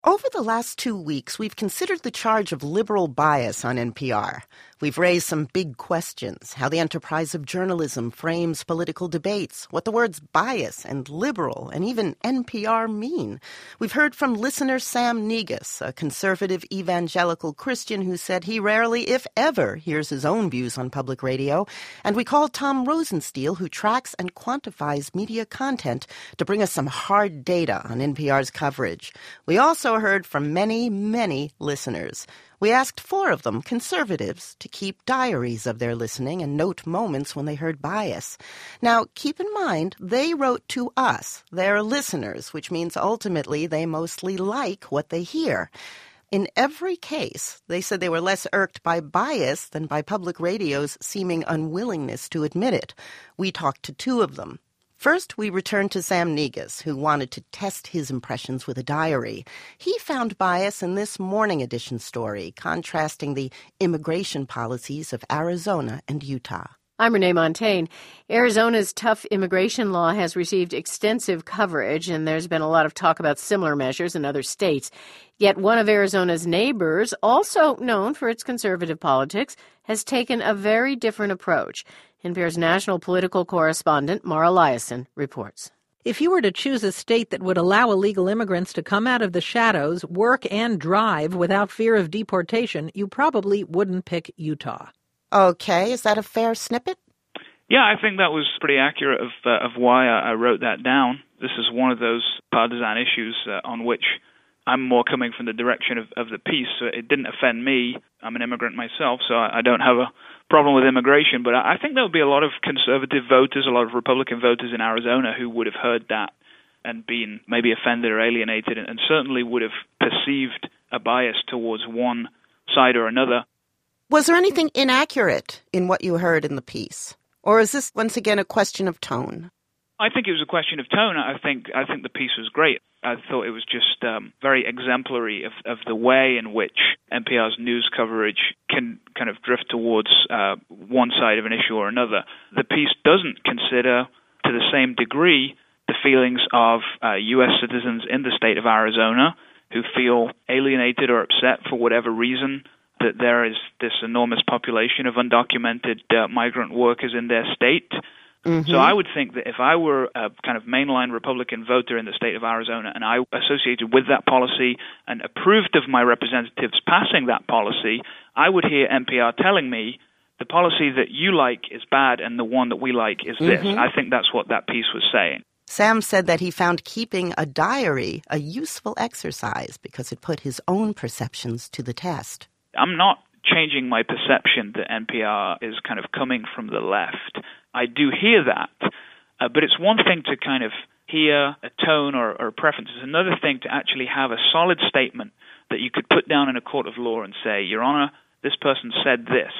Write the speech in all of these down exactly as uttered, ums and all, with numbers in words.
Over the last two weeks, we've considered the charge of liberal bias on N P R. We've raised some big questions, how the enterprise of journalism frames political debates, what the words bias and liberal and even N P R mean. We've heard from listener Sam Negus, a conservative evangelical Christian who said he rarely, if ever, hears his own views on public radio. And we called Tom Rosenstiel, who tracks and quantifies media content, to bring us some hard data on N P R's coverage. We also heard from many, many listeners. We asked four of them, conservatives, to keep diaries of their listening and note moments when they heard bias. Now, keep in mind, they wrote to us, their listeners, which means ultimately they mostly like what they hear. In every case, they said they were less irked by bias than by public radio's seeming unwillingness to admit it. We talked to two of them. First, we returned to Sam Negus, who wanted to test his impressions with a diary. He found bias in this Morning Edition story, contrasting the immigration policies of Arizona and Utah. I'm Renee Montaigne. Arizona's tough immigration law has received extensive coverage, and there's been a lot of talk about similar measures in other states. Yet one of Arizona's neighbors, also known for its conservative politics, has taken a very different approach. N P R's national political correspondent, Mara Liasson, reports. If you were to choose a state that would allow illegal immigrants to come out of the shadows, work and drive without fear of deportation, you probably wouldn't pick Utah. Okay, is that a fair snippet? Yeah, I think that was pretty accurate of uh, of why I, I wrote that down. This is one of those partisan issues uh, on which I'm more coming from the direction of, of the piece. So it didn't offend me. I'm an immigrant myself, so I, I don't have a problem with immigration. But I, I think there would be a lot of conservative voters, a lot of Republican voters in Arizona who would have heard that and been maybe offended or alienated, and, and certainly would have perceived a bias towards one side or another. Was there anything inaccurate in what you heard in the piece? Or is this, once again, a question of tone? I think it was a question of tone. I think I think the piece was great. I thought it was just um, very exemplary of, of the way in which N P R's news coverage can kind of drift towards uh, one side of an issue or another. The piece doesn't consider, to the same degree, the feelings of uh, U S citizens in the state of Arizona who feel alienated or upset for whatever reason that there is this enormous population of undocumented uh, migrant workers in their state. Mm-hmm. So I would think that if I were a kind of mainline Republican voter in the state of Arizona and I associated with that policy and approved of my representatives passing that policy, I would hear N P R telling me the policy that you like is bad and the one that we like is this. Mm-hmm. I think that's what that piece was saying. Sam said that he found keeping a diary a useful exercise because it put his own perceptions to the test. I'm not changing my perception that N P R is kind of coming from the left. I do hear that, uh, but it's one thing to kind of hear a tone or, or a preference. It's another thing to actually have a solid statement that you could put down in a court of law and say, Your Honor, this person said this.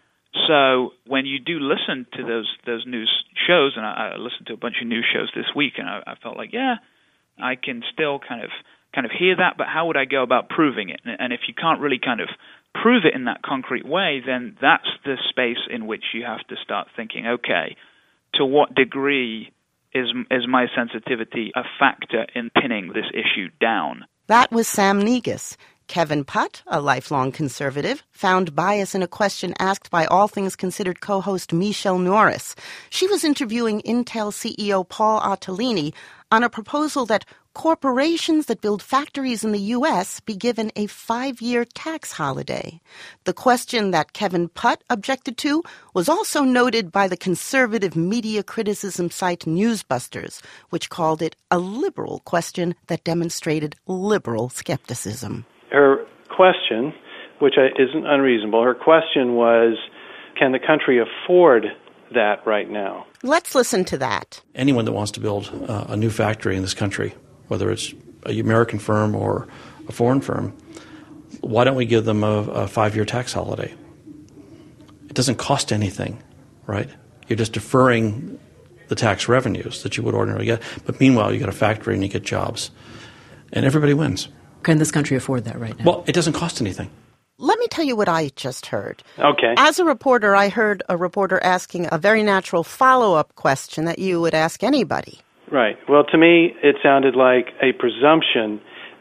So when you do listen to those those news shows, and I, I listened to a bunch of news shows this week, and I, I felt like, yeah, I can still kind of kind of hear that, but how would I go about proving it? And, and if you can't really kind of prove it in that concrete way, then that's the space in which you have to start thinking, okay, to what degree is is my sensitivity a factor in pinning this issue down? That was Sam Negus. Kevin Putt, a lifelong conservative, found bias in a question asked by All Things Considered co-host Michelle Norris. She was interviewing Intel C E O Paul Otellini on a proposal that corporations that build factories in the U S be given a five-year tax holiday. The question that Kevin Putt objected to was also noted by the conservative media criticism site Newsbusters, which called it a liberal question that demonstrated liberal skepticism. Her question, which isn't unreasonable, her question was, can the country afford that right now? Let's listen to that. Anyone that wants to build uh, a new factory in this country, whether it's an American firm or a foreign firm, why don't we give them a, a five-year tax holiday? It doesn't cost anything, right? You're just deferring the tax revenues that you would ordinarily get. But meanwhile, you get a factory and you get jobs. And everybody wins. Can this country afford that right now? Well, it doesn't cost anything. Let me tell you what I just heard. Okay. As a reporter, I heard a reporter asking a very natural follow-up question that you would ask anybody. Right. Well, to me, it sounded like a presumption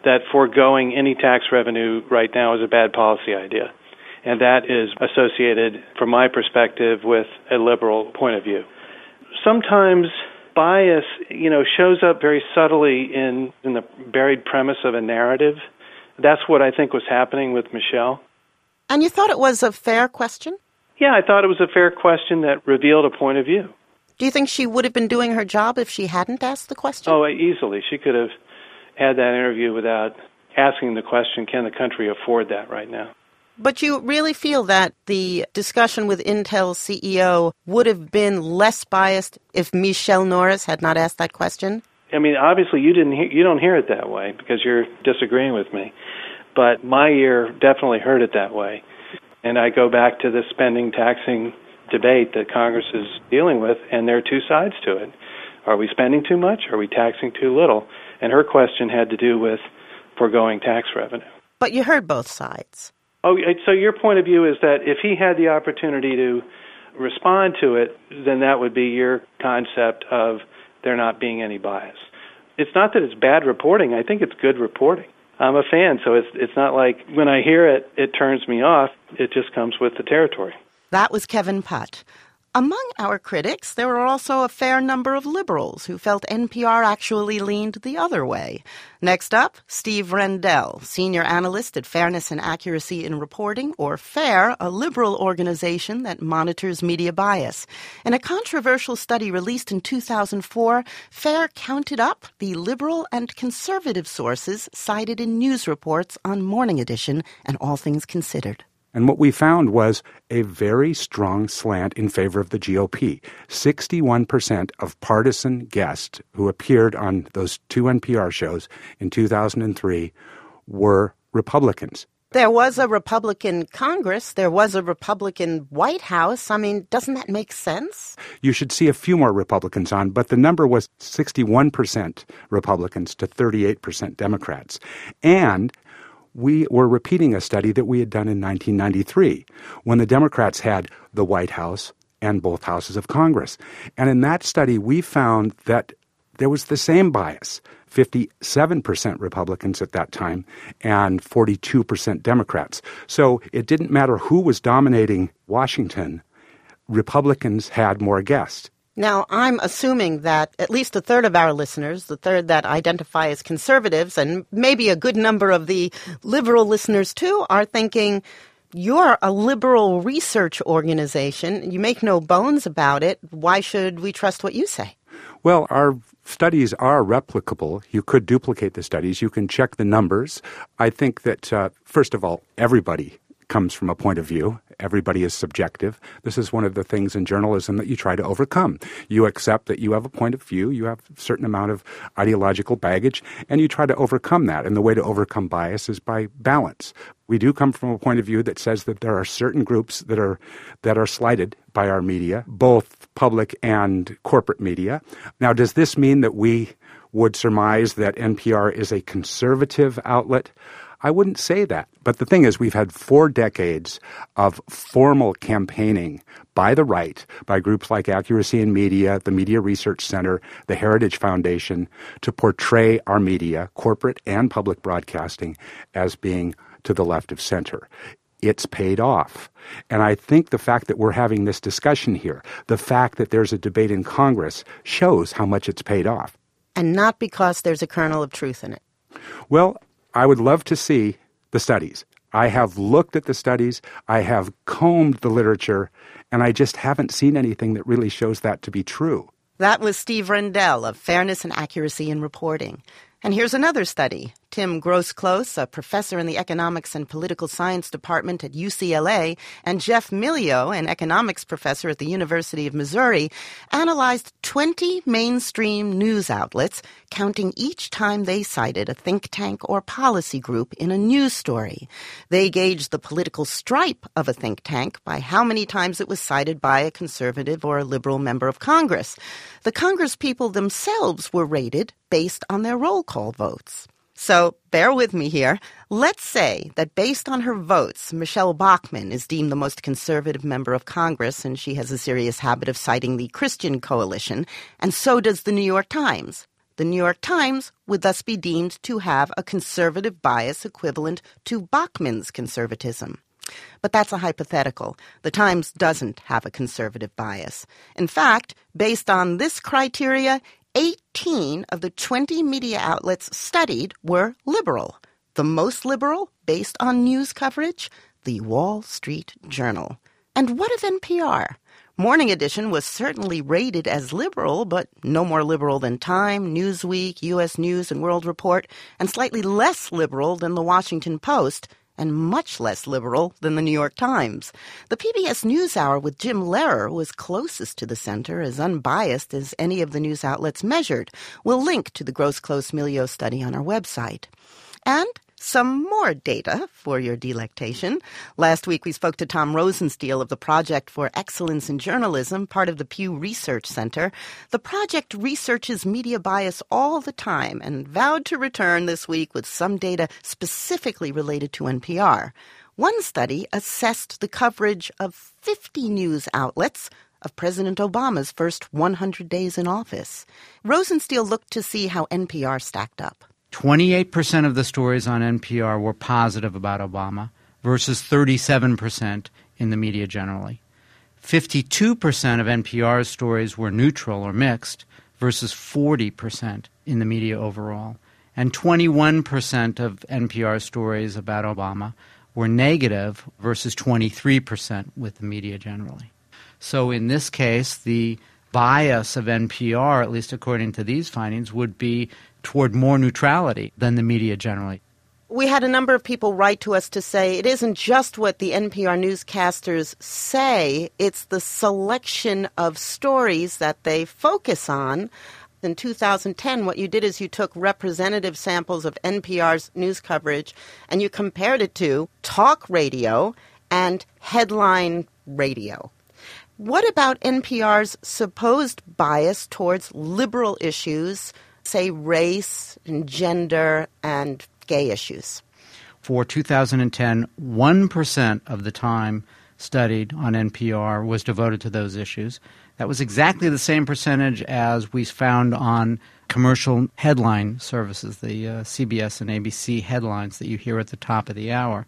that foregoing any tax revenue right now is a bad policy idea. And that is associated, from my perspective, with a liberal point of view. Sometimes bias, you know, shows up very subtly in, in the buried premise of a narrative. That's what I think was happening with Michelle. And you thought it was a fair question? Yeah, I thought it was a fair question that revealed a point of view. Do you think she would have been doing her job if she hadn't asked the question? Oh, easily. She could have had that interview without asking the question, can the country afford that right now? But you really feel that the discussion with Intel's C E O would have been less biased if Michelle Norris had not asked that question? I mean, obviously you didn't hear, you don't hear it that way because you're disagreeing with me. But my ear definitely heard it that way. And I go back to the spending taxing debate that Congress is dealing with, and there are two sides to it. Are we spending too much? Are we taxing too little? And her question had to do with foregoing tax revenue. But you heard both sides. Oh, so your point of view is that if he had the opportunity to respond to it, then that would be your concept of there not being any bias. It's not that it's bad reporting. I think it's good reporting. I'm a fan, so it's it's not like when I hear it, it turns me off. It just comes with the territory. That was Kevin Putt. Among our critics, there were also a fair number of liberals who felt N P R actually leaned the other way. Next up, Steve Rendell, senior analyst at Fairness and Accuracy in Reporting, or FAIR, a liberal organization that monitors media bias. In a controversial study released in two thousand four, FAIR counted up the liberal and conservative sources cited in news reports on Morning Edition and All Things Considered. And what we found was a very strong slant in favor of the G O P. sixty-one percent of partisan guests who appeared on those two N P R shows in two thousand three were Republicans. There was a Republican Congress. There was a Republican White House. I mean, doesn't that make sense? You should see a few more Republicans on, but the number was sixty-one percent Republicans to thirty-eight percent Democrats. And we were repeating a study that we had done in nineteen ninety-three when the Democrats had the White House and both houses of Congress. And in that study, we found that there was the same bias, fifty-seven percent Republicans at that time and forty-two percent Democrats. So it didn't matter who was dominating Washington, Republicans had more guests. Now, I'm assuming that at least a third of our listeners, the third that identify as conservatives, and maybe a good number of the liberal listeners too, are thinking, you're a liberal research organization. You make no bones about it. Why should we trust what you say? Well, our studies are replicable. You could duplicate the studies. You can check the numbers. I think that, uh, first of all, everybody comes from a point of view. Everybody is subjective. This is one of the things in journalism that you try to overcome. You accept that you have a point of view, you have a certain amount of ideological baggage, and you try to overcome that. And the way to overcome bias is by balance. We do come from a point of view that says that there are certain groups that are that are slighted by our media, both public and corporate media. Now, does this mean that we would surmise that N P R is a conservative outlet? I wouldn't say that. But the thing is, we've had four decades of formal campaigning by the right, by groups like Accuracy in Media, the Media Research Center, the Heritage Foundation, to portray our media, corporate and public broadcasting, as being to the left of center. It's paid off. And I think the fact that we're having this discussion here, the fact that there's a debate in Congress, shows how much it's paid off. And not because there's a kernel of truth in it. Well, I would love to see the studies. I have looked at the studies, I have combed the literature, and I just haven't seen anything that really shows that to be true. That was Steve Rendell of Fairness and Accuracy in Reporting. And here's another study. Tim Grosclose, a professor in the Economics and Political Science Department at U C L A, and Jeff Milio, an economics professor at the University of Missouri, analyzed twenty mainstream news outlets, counting each time they cited a think tank or policy group in a news story. They gauged the political stripe of a think tank by how many times it was cited by a conservative or a liberal member of Congress. The Congress people themselves were rated based on their roll call votes. So bear with me here. Let's say that based on her votes, Michelle Bachmann is deemed the most conservative member of Congress, and she has a serious habit of citing the Christian Coalition, and so does the New York Times. The New York Times would thus be deemed to have a conservative bias equivalent to Bachman's conservatism. But that's a hypothetical. The Times doesn't have a conservative bias. In fact, based on this criteria, eighteen of the twenty media outlets studied were liberal. The most liberal, based on news coverage, the Wall Street Journal. And what of N P R? Morning Edition was certainly rated as liberal, but no more liberal than Time, Newsweek, U S News and World Report, and slightly less liberal than the Washington Post, and much less liberal than the New York Times. The P B S NewsHour with Jim Lehrer was closest to the center, as unbiased as any of the news outlets measured. We'll link to the Gross-Close-Milieu study on our website. And some more data for your delectation. Last week we spoke to Tom Rosenstiel of the Project for Excellence in Journalism, part of the Pew Research Center. The project researches media bias all the time and vowed to return this week with some data specifically related to N P R. One study assessed the coverage of fifty news outlets of President Obama's first one hundred days in office. Rosenstiel looked to see how N P R stacked up. twenty-eight percent of the stories on N P R were positive about Obama versus thirty-seven percent in the media generally. fifty-two percent of N P R's stories were neutral or mixed versus forty percent in the media overall. And twenty-one percent of N P R stories about Obama were negative versus twenty-three percent with the media generally. So in this case, the bias of N P R, at least according to these findings, would be toward more neutrality than the media generally. We had a number of people write to us to say it isn't just what the N P R newscasters say, it's the selection of stories that they focus on. In two thousand ten, what you did is you took representative samples of N P R's news coverage and you compared it to talk radio and headline radio. What about N P R's supposed bias towards liberal issues, say race and gender and gay issues? For two thousand ten, one percent of the time studied on N P R was devoted to those issues. That was exactly the same percentage as we found on commercial headline services, the uh, C B S and A B C headlines that you hear at the top of the hour.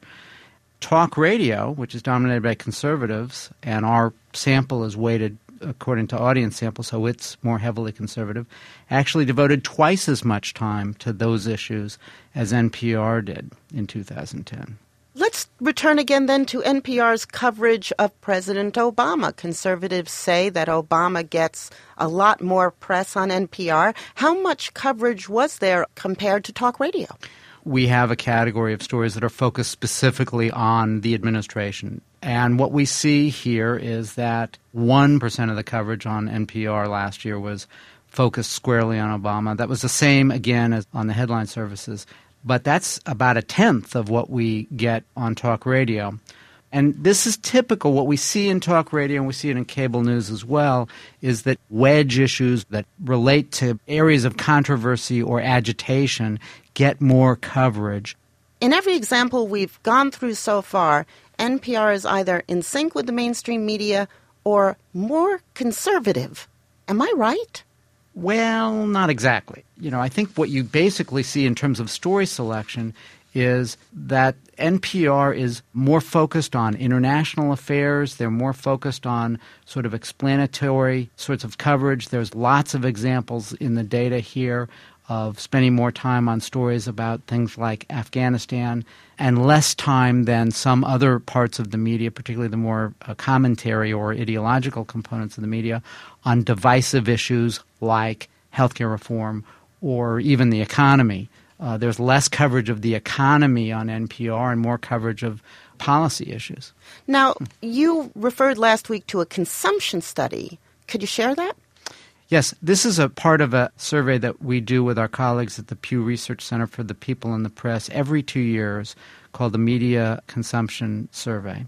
Talk radio, which is dominated by conservatives, and our sample is weighted according to audience sample, so it's more heavily conservative, actually devoted twice as much time to those issues as N P R did in two thousand ten. Let's return again then to N P R's coverage of President Obama. Conservatives say that Obama gets a lot more press on N P R. How much coverage was there compared to talk radio? We have a category of stories that are focused specifically on the administration. And what we see here is that one percent of the coverage on N P R last year was focused squarely on Obama. That was the same, again, as on the headline services. But that's about a tenth of what we get on talk radio. And this is typical. What we see in talk radio, and we see it in cable news as well, is that wedge issues that relate to areas of controversy or agitation get more coverage. In every example we've gone through so far, N P R is either in sync with the mainstream media or more conservative. Am I right? Well, not exactly. You know, I think what you basically see in terms of story selection is that N P R is more focused on international affairs. They're more focused on sort of explanatory sorts of coverage. There's lots of examples in the data here of spending more time on stories about things like Afghanistan and less time than some other parts of the media, particularly the more uh, commentary or ideological components of the media, on divisive issues like healthcare reform or even the economy. Uh, there's less coverage of the economy on N P R and more coverage of policy issues. Now, you referred last week to a consumption study. Could you share that? Yes, this is a part of a survey that we do with our colleagues at the Pew Research Center for the People in the Press every two years called the Media Consumption Survey.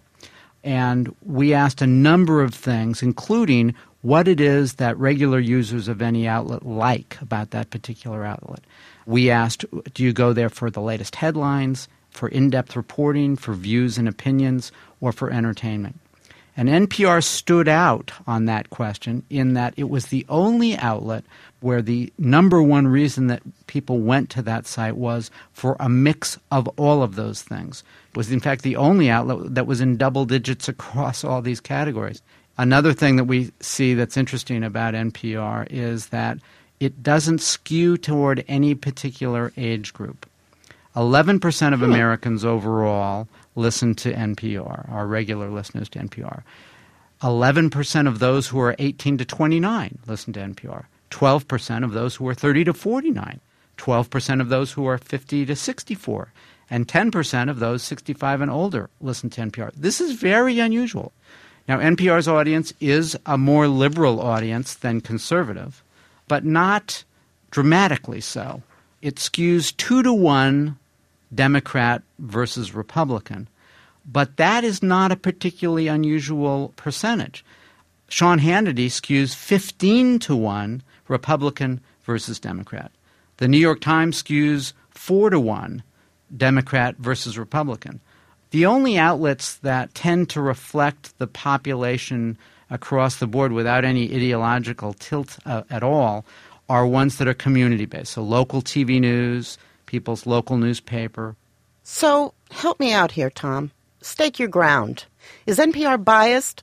And we asked a number of things, including what it is that regular users of any outlet like about that particular outlet. We asked, do you go there for the latest headlines, for in-depth reporting, for views and opinions, or for entertainment? And N P R stood out on that question in that it was the only outlet where the number one reason that people went to that site was for a mix of all of those things. It was, in fact, the only outlet that was in double digits across all these categories. Another thing that we see that's interesting about N P R is that it doesn't skew toward any particular age group. eleven percent of Americans overall listen to N P R, are regular listeners to N P R. eleven percent of those who are eighteen to twenty-nine listen to N P R. twelve percent of those who are thirty to forty-nine. twelve percent of those who are fifty to sixty-four. And ten percent of those sixty-five and older listen to N P R. This is very unusual. Now, N P R's audience is a more liberal audience than conservative, but not dramatically so. It skews two to one Democrat versus Republican, but that is not a particularly unusual percentage. Sean Hannity skews fifteen to one Republican versus Democrat. The New York Times skews four to one Democrat versus Republican. The only outlets that tend to reflect the population across the board without any ideological tilt uh, at all are ones that are community-based. So local T V news, people's local newspaper. So help me out here, Tom. Stake your ground. Is N P R biased?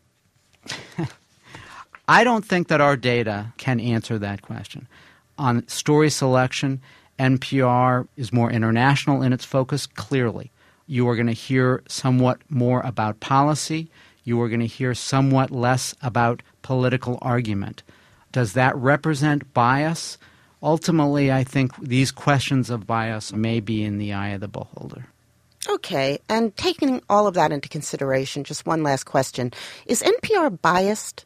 I don't think that our data can answer that question. On story selection, N P R is more international in its focus, clearly. You are going to hear somewhat more about policy. You are going to hear somewhat less about political argument. Does that represent bias? Ultimately, I think these questions of bias may be in the eye of the beholder. Okay, and taking all of that into consideration, just one last question. Is N P R biased?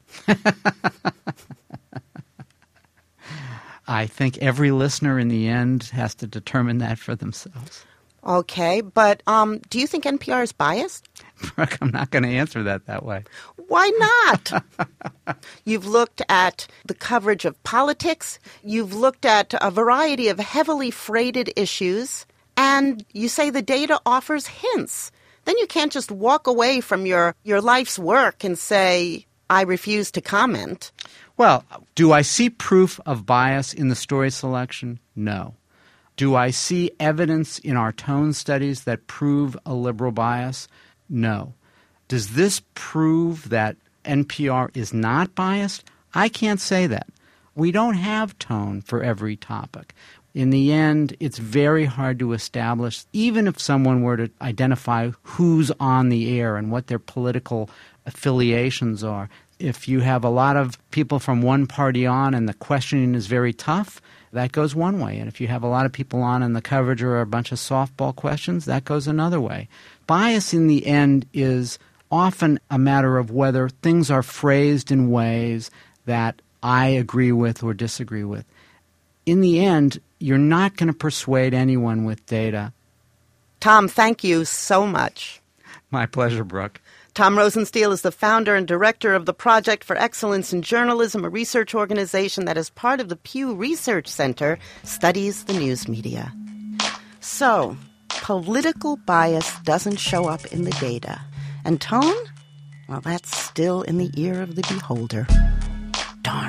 I think every listener in the end has to determine that for themselves. Okay, but um, do you think N P R is biased? Brooke, I'm not going to answer that that way. Why not? You've looked at the coverage of politics. You've looked at a variety of heavily freighted issues. And you say the data offers hints. Then you can't just walk away from your, your life's work and say, I refuse to comment. Well, do I see proof of bias in the story selection? No. Do I see evidence in our tone studies that prove a liberal bias? No. Does this prove that N P R is not biased? I can't say that. We don't have tone for every topic. In the end, it's very hard to establish, even if someone were to identify who's on the air and what their political affiliations are. If you have a lot of people from one party on and the questioning is very tough, that goes one way. And if you have a lot of people on and the coverage are a bunch of softball questions, that goes another way. Bias in the end is often a matter of whether things are phrased in ways that I agree with or disagree with. In the end, you're not going to persuade anyone with data. Tom, thank you so much. My pleasure, Brooke. Tom Rosenstiel is the founder and director of the Project for Excellence in Journalism, a research organization that is part of the Pew Research Center, studies the news media. So, political bias doesn't show up in the data. And tone? Well, that's still in the ear of the beholder. Darn.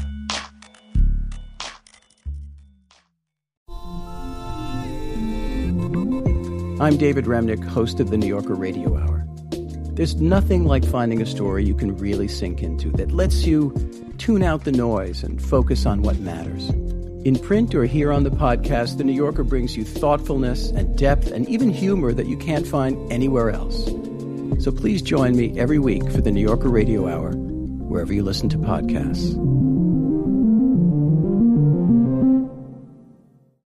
I'm David Remnick, host of the New Yorker Radio Hour. There's nothing like finding a story you can really sink into that lets you tune out the noise and focus on what matters. In print or here on the podcast, The New Yorker brings you thoughtfulness and depth and even humor that you can't find anywhere else. So please join me every week for the New Yorker Radio Hour, wherever you listen to podcasts.